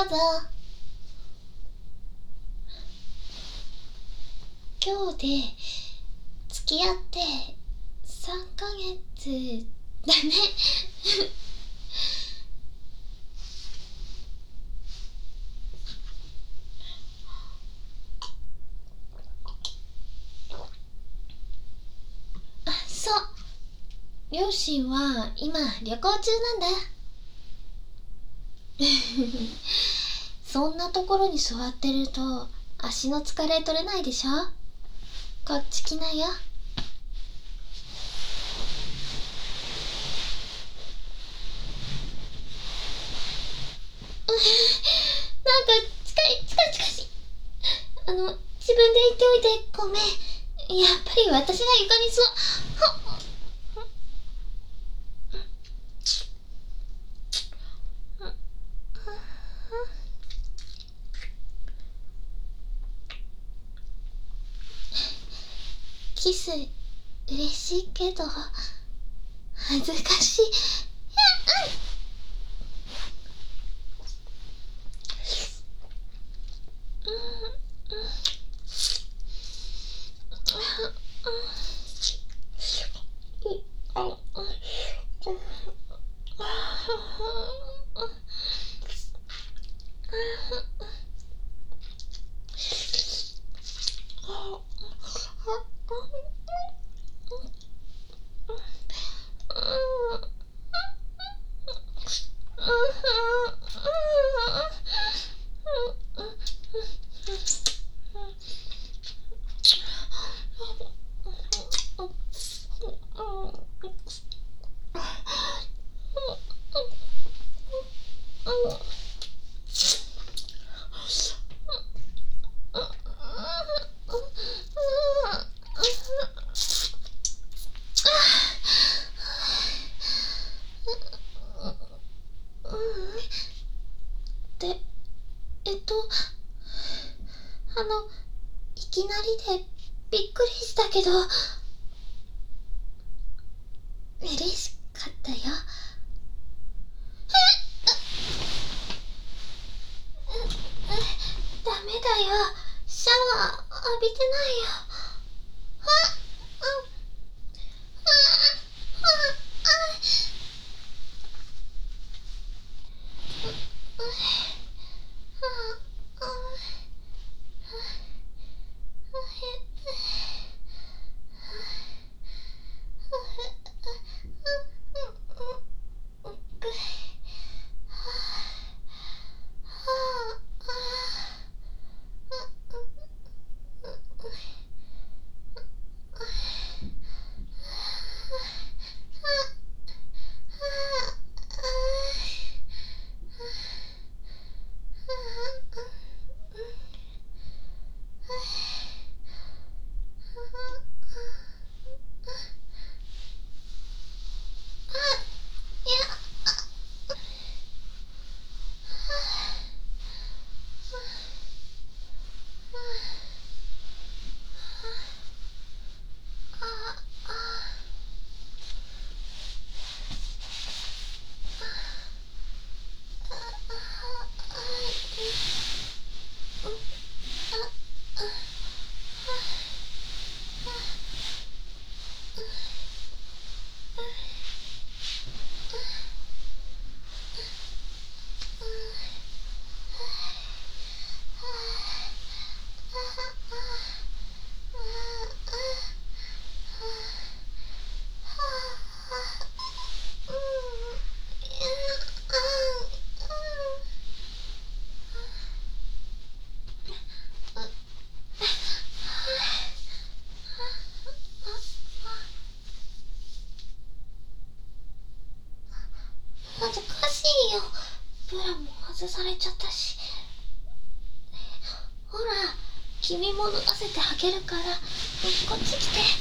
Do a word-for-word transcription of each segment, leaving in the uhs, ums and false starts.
ぞ。今日で付き合ってさんかげつだね。あ、そう。両親は今旅行中なんだ。そんなところに座ってると足の疲れ取れないでしょ。こっち来なよ。なんか近い近い近いし、あの自分で言っておいてごめん。やっぱり私が床に座キス嬉しいけど恥ずかしい。で、えっとあのいきなりでびっくりしたけど嬉しかったよ。ダメだよ、シャワー浴びてないよ。恥ずかしいよ。ブラも外されちゃったし。ほら、君も脱がせてあげるから、こっち来て。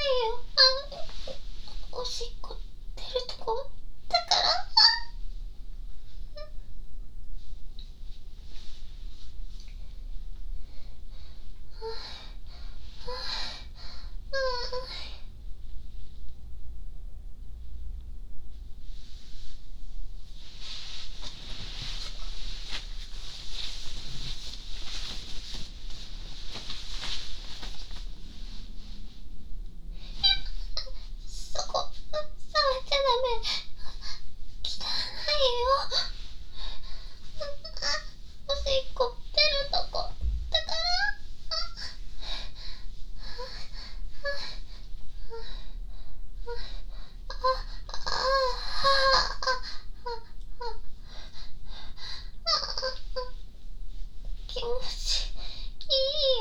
あ、おしっこ出るとこだから。そこ、触っちゃダメ。汚いよ。おしっこ出るとこだから。気持ちいいよ。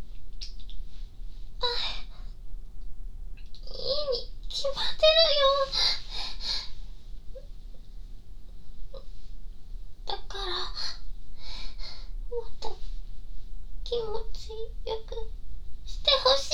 いいに決まってるよ。だからもっと気持ちよくしてほしい。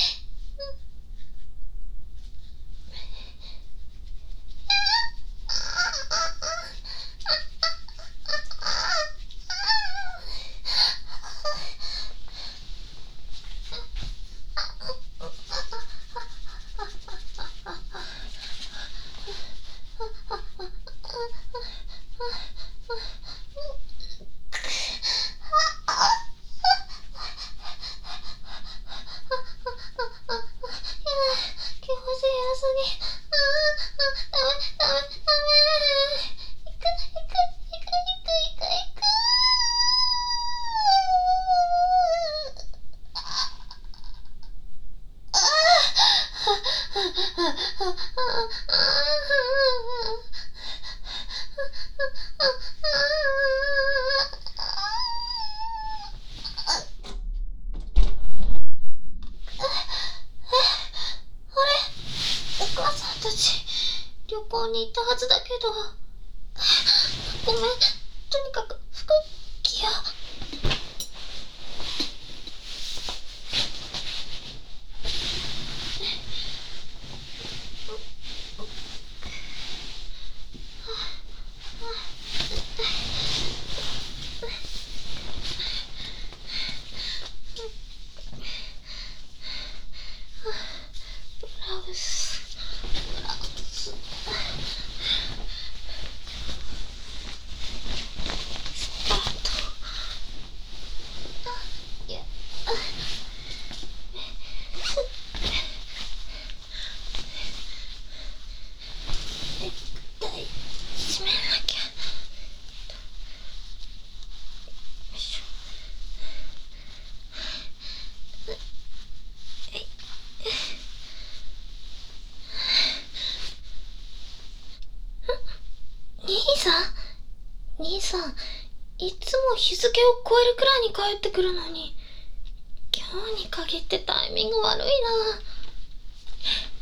気持ちよすぎ。ああ、ダメダメダメ。いくいくいくいくいくいく。あお母さんたち旅行に行ったはずだけど。ごめん、とにかく服着よう。ブラウスブラウススカート。いやネクタイ締めなきゃ。よいしょ。兄さん兄さん、いつも日付を超えるくらいに帰ってくるのに、今日に限ってタイミング悪いな。